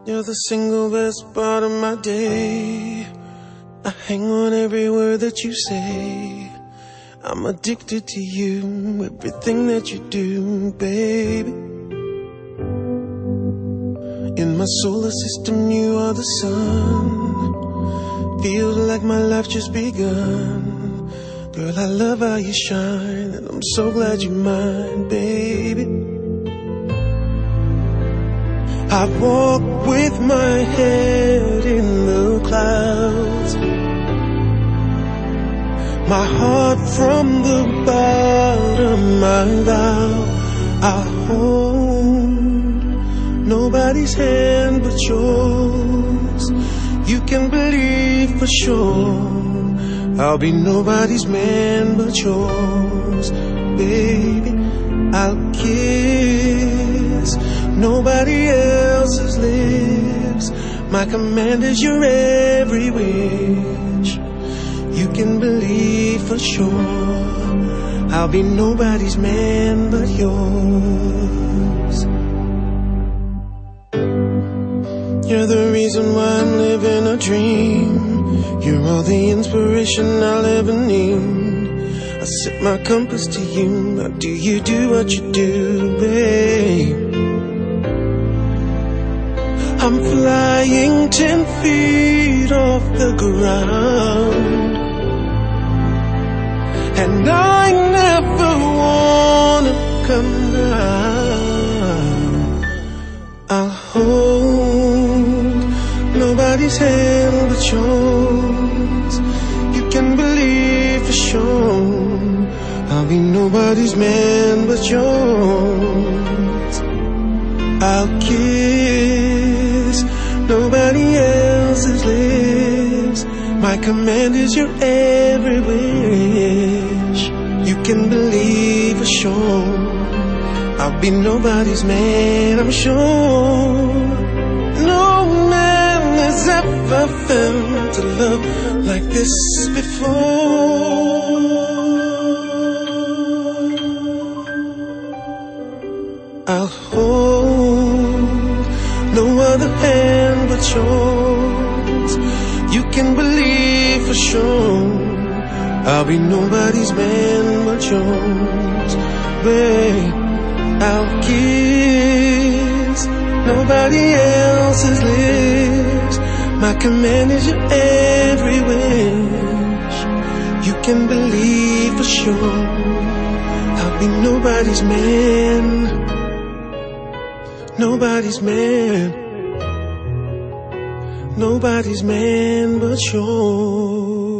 You're the single best part of my day. I hang on every word that you say. I'm addicted to you, everything that you do, baby. In my solar system, you are the sun. Feels like my life just begun. Girl, I love how you shine, and I'm so glad you're mine, baby. I walk with my head in the clouds, my heart from the bottom, I vow I'll hold nobody's hand but yours. You can believe for sure I'll be nobody's man but yours, baby. I'll kiss nobody else's lips. My command is your every wish. You can believe for sure I'll be nobody's man but yours. You're the reason why I'm living a dream. You're all the inspiration I'll ever need. I set my compass to you. How do you do what you do, babe? I'm flying 10 feet off the ground, and I never wanna come down. I'll hold nobody's hand but yours. You can believe for sure I'll be nobody's man but yours. I'll kiss nobody else's lips. My command is your every wish. You can believe for sure I'll be nobody's man, I'm sure. No man has ever felt a love like this before. I'll hold no other hand but yours. You can believe for sure I'll be nobody's man but yours, babe. I'll kiss nobody else's lips. My command is your every wish. You can believe for sure I'll be nobody's man, nobody's man, nobody's man but yours.